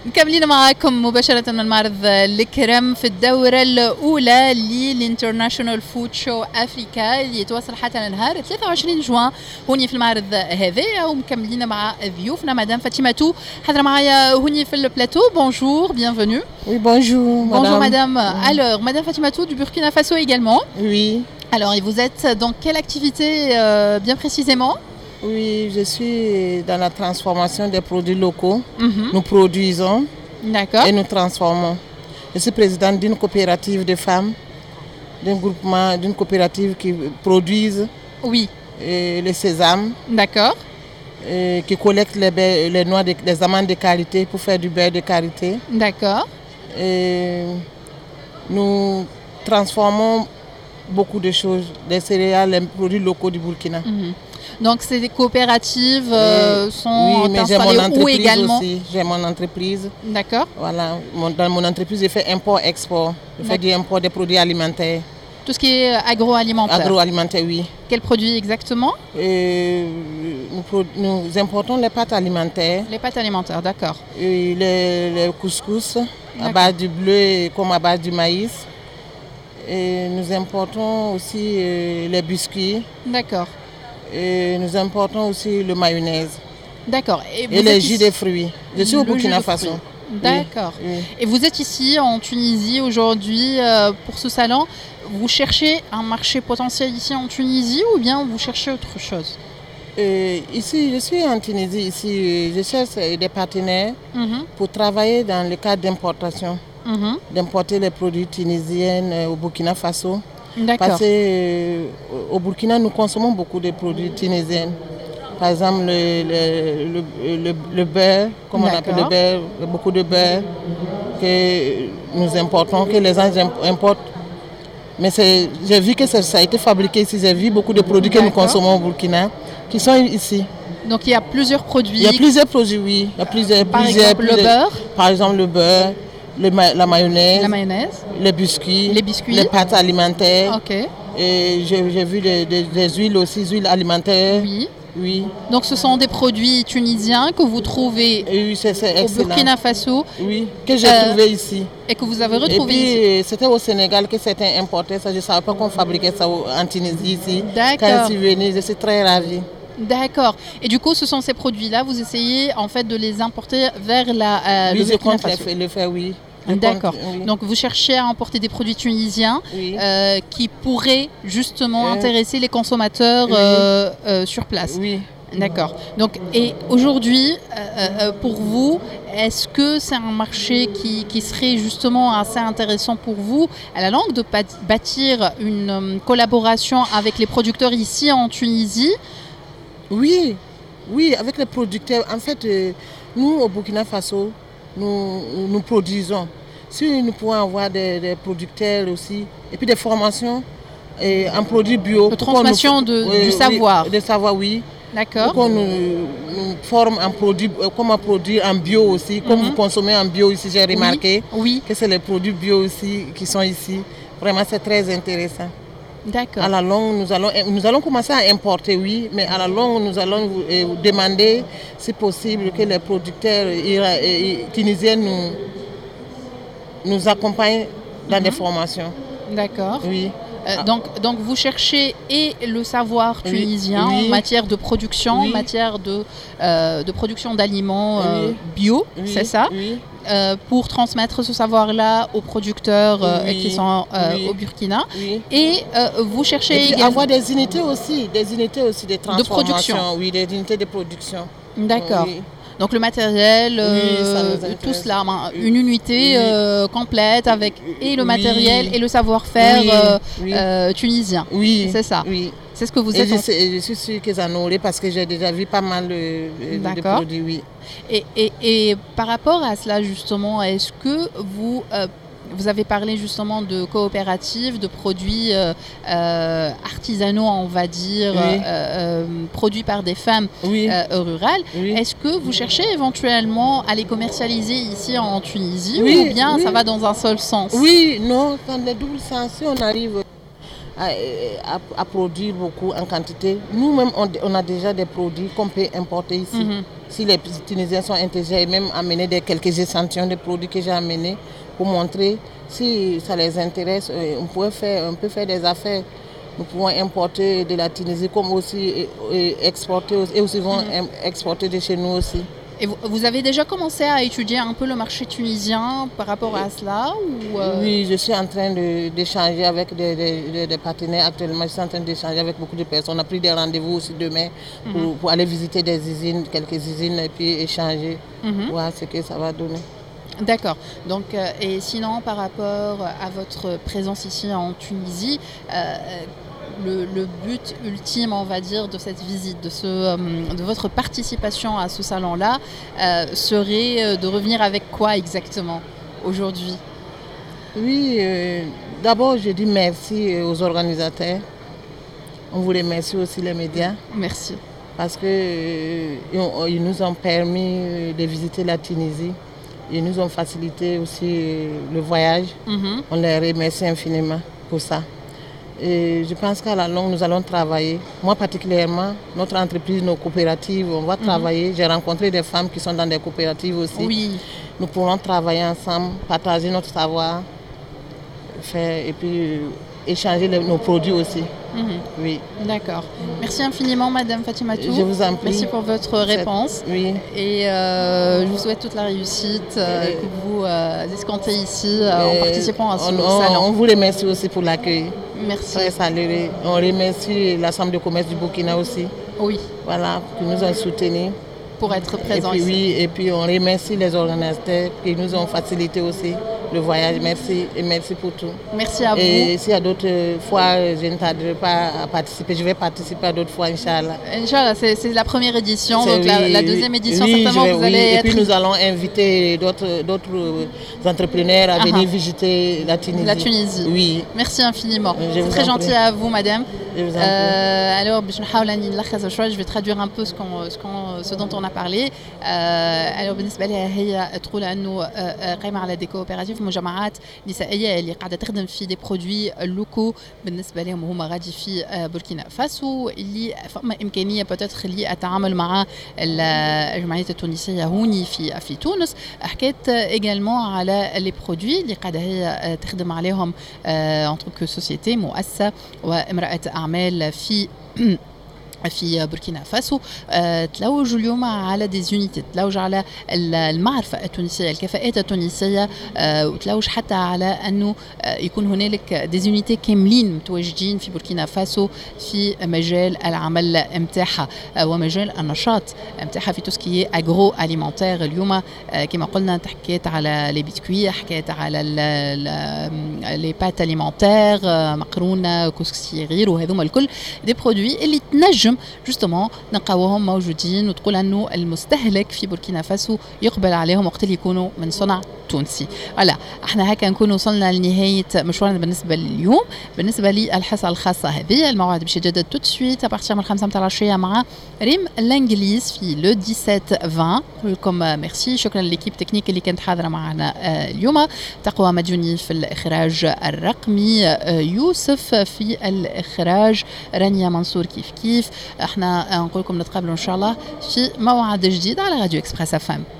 مكملين معاكم مباشرة من معرض الكرم في الدورة الأولى للانترناشونال فود شو أفريكا اللي يتواصل حتى لنهار 23 جوان هوني في المعرض هذا. ومكملين مع ضيوفنا مدام فاطمة تو حاضرة معايا هوني في البلاتو. بونجور, bienvenue. Oui, bonjour. Bonjour madame. Alors, madame Fatima Tou du Burkina Faso également. Oui. Alors, et vous êtes dans quelle activité bien précisément? Oui, je suis dans la transformation des produits locaux. Nous produisons et nous transformons. Je suis présidente d'une coopérative de femmes, d'un groupement, d'une coopérative qui produisent le sésame. D'accord. Qui collecte les noix, les amandes de qualité pour faire du beurre de qualité. D'accord. Et nous transformons beaucoup de choses, des céréales, les produits locaux du Burkina. Donc ces coopératives sont mais installées où également aussi. J'ai mon entreprise. D'accord. Voilà, dans mon entreprise, je fais import-export. Je fais du import des produits alimentaires. Tout ce qui est agroalimentaire. Agroalimentaire, oui. Quels produits exactement? Nous importons les pâtes alimentaires. Les pâtes alimentaires, d'accord. Les couscous à base du bleu comme à base du maïs. Et nous importons aussi les biscuits. D'accord. Et nous importons aussi le mayonnaise. D'accord. Et les jus de fruits. Je suis au Burkina Faso. D'accord. Oui. Et vous êtes ici en Tunisie aujourd'hui pour ce salon. Vous cherchez un marché potentiel ici en Tunisie ou bien vous cherchez autre chose? Ici, je suis en Tunisie. Ici, je cherche des partenaires pour travailler dans le cadre d'importation. D'importer les produits tunisiens au Burkina Faso. D'accord. Parce qu'au Burkina, nous consommons beaucoup de produits tunisiens. Par exemple, le beurre, comme on appelle le beurre, beaucoup de beurre que nous importons, que les gens importent. Mais j'ai vu que ça a été fabriqué ici. J'ai vu beaucoup de produits que nous consommons au Burkina qui sont ici. Donc il y a plusieurs produits. Il y a plusieurs produits, oui. Il y a plusieurs, Par exemple, le beurre. Par exemple, le beurre. La mayonnaise, les biscuits, les pâtes alimentaires. Ok. Et j'ai vu des huiles aussi, huiles alimentaires. Oui. Donc ce sont des produits tunisiens que vous trouvez au Burkina Faso. Oui, que j'ai trouvé ici. Et que vous avez retrouvé ici. Et puis c'était au Sénégal que certains importaient ça. Je ne savais pas qu'on fabriquait ça en Tunisie ici. D'accord. Quand je suis venue, je suis très ravie. D'accord. Et du coup, ce sont ces produits-là, vous essayez en fait de les importer vers le Burkina Faso. Le faire, oui. D'accord. Donc vous cherchez à importer des produits tunisiens qui pourraient justement intéresser les consommateurs sur place. Oui. D'accord. Donc, et aujourd'hui, pour vous, est-ce que c'est un marché qui serait justement assez intéressant pour vous à la longue de bâtir une collaboration avec les producteurs ici en Tunisie? Oui, avec les producteurs. En fait, nous au Burkina Faso, nous produisons. Si nous pouvons avoir des producteurs aussi, et puis des formations en produits bio. De transmission du savoir. Oui, de savoir, oui. D'accord. Pour qu'on nous forme en produits, comment produire en bio aussi. Comme vous consommez en bio ici, j'ai remarqué que c'est les produits bio aussi qui sont ici. Vraiment, c'est très intéressant. D'accord. À la longue, nous allons commencer à importer, oui, mais à la longue, nous allons demander, si possible, que les producteurs tunisiens nous accompagnent dans des formations. D'accord. Oui. Donc vous cherchez le savoir tunisien en matière de production, en matière de production d'aliments bio, c'est ça, pour transmettre ce savoir-là aux producteurs qui sont au Burkina. Et vous cherchez également avoir des unités aussi de transformation. De production. Oui, des unités de production. D'accord. Donc le matériel, tout cela, une unité complète avec le matériel et le savoir-faire tunisien. Oui, c'est ça. Oui. C'est ce que vous êtes. Je suis sûre que j'en aurai parce que j'ai déjà vu pas mal de produits. Oui. Et par rapport à cela justement, est-ce que vous avez parlé justement de coopératives, de produits artisanaux, on va dire, produits par des femmes rurales. Est-ce que vous cherchez éventuellement à les commercialiser ici en Tunisie ou bien ça va dans un seul sens? Oui, non, dans le double sens, si on arrive à produire beaucoup en quantité, nous-mêmes, on a déjà des produits qu'on peut importer ici. si les Tunisiens sont intéressés, même amener quelques échantillons de produits que j'ai amenés pour montrer. Si ça les intéresse, on peut faire des affaires. Nous pouvons importer de la Tunisie comme aussi exporter et aussi vont exporter de chez nous aussi. Et vous avez déjà commencé à étudier un peu le marché tunisien par rapport à cela Oui, je suis en train d'échanger avec des partenaires actuellement. Je suis en train d'échanger avec beaucoup de personnes. On a pris des rendez-vous aussi demain pour aller visiter des usines, quelques usines et puis échanger, voir ce que ça va donner. D'accord. Donc, et sinon, par rapport à votre présence ici en Tunisie, le but ultime, on va dire, de cette visite, de votre participation à ce salon-là, serait de revenir avec quoi exactement aujourd'hui? Oui, d'abord, je dis merci aux organisateurs. On vous remercie aussi les médias. Merci. Parce qu'ils nous ont permis de visiter la Tunisie. Ils nous ont facilité aussi le voyage. On les remercie infiniment pour ça. Et je pense qu'à la longue, nous allons travailler. Moi particulièrement, notre entreprise, nos coopératives, on va travailler. J'ai rencontré des femmes qui sont dans des coopératives aussi. Oui. Nous pourrons travailler ensemble, partager notre savoir, faire et puis échanger nos produits aussi. Oui. D'accord. Merci infiniment, Madame Fatimatou. Je vous en prie. Merci pour votre réponse. Oui. Et je vous souhaite toute la réussite que vous escomptez ici en participant à ce salon. On vous remercie aussi pour l'accueil. Merci. Très salué. On remercie la Chambre de commerce du Burkina aussi. Oui. Voilà, qui nous ont soutenus. Pour être présents ici. Oui, et puis on remercie les organisateurs qui nous ont facilité aussi le voyage. Merci et merci pour tout. Merci à vous. Et s'il y a d'autres fois, je ne tarderai pas à participer. Je vais participer à d'autres fois, Inch'Allah. Inch'Allah, c'est la première édition. Donc la deuxième édition, certainement, vous allez être... Et puis nous allons inviter d'autres entrepreneurs à venir visiter la Tunisie. La Tunisie. Oui. Merci infiniment. C'est très gentil à vous, madame. Alors, je vais traduire un peu ce dont on a parlé. Alors, بالنسبة لها هي تقول انه قائمة على دي كوبيراتيف مجمعات نسائية اللي قاعدة تخدم في دي برودوي لوكو بالنسبة لهم وهم غادي في بوركينا فاسو اللي فما إمكانية بتاتخ اللي أتعامل مع الجمعيات التونسية هوني في تونس. حكيت également على لي برودوي اللي قاعدة هي تخدم عليهم en tant que société مؤسسة وامرأة أعمال في بوركينا فاسو. تلوج اليوم على ديزونيتي، تلوج على المعرفة التونسية، الكفاءات التونسية، وتلوج حتى على أنه يكون هنالك ديزونيتي كاملين متواجدين في بوركينا فاسو في مجال العمل متاعها ومجال النشاط متاعها في توسكي أجرو أليمنتير. اليوم كما قلنا حكيت على لي بيسكوي، حكيت على لي بات أليمنتير، مقرونة، كسكسي غير، وهذوما الكل دي برودوي اللي تنجم جوستومون نلقاوهم موجودين وتقول انه المستهلك في بوركينا فاسو يقبل عليهم وقت اللي يكونوا من صنع تونسي. هلا احنا هكا نكون وصلنا لنهايه مشوارنا بالنسبه لليوم. بالنسبه للحصه الخاصه هذه الموعد باش يتجدد تو سويت ابارتيغ من 5 متاع العشيه مع ريم الانجليز في لو 17 20. نقول لكم ميرسي، شكرا لليكيب تكنيك اللي كانت حاضره معنا اليوم. تقوى مديوني في الاخراج الرقمي، يوسف في الاخراج، رانيا منصور كيف احنا نقول لكم نتقابلوا ان شاء الله في موعد جديد على راديو اكسبريس FM.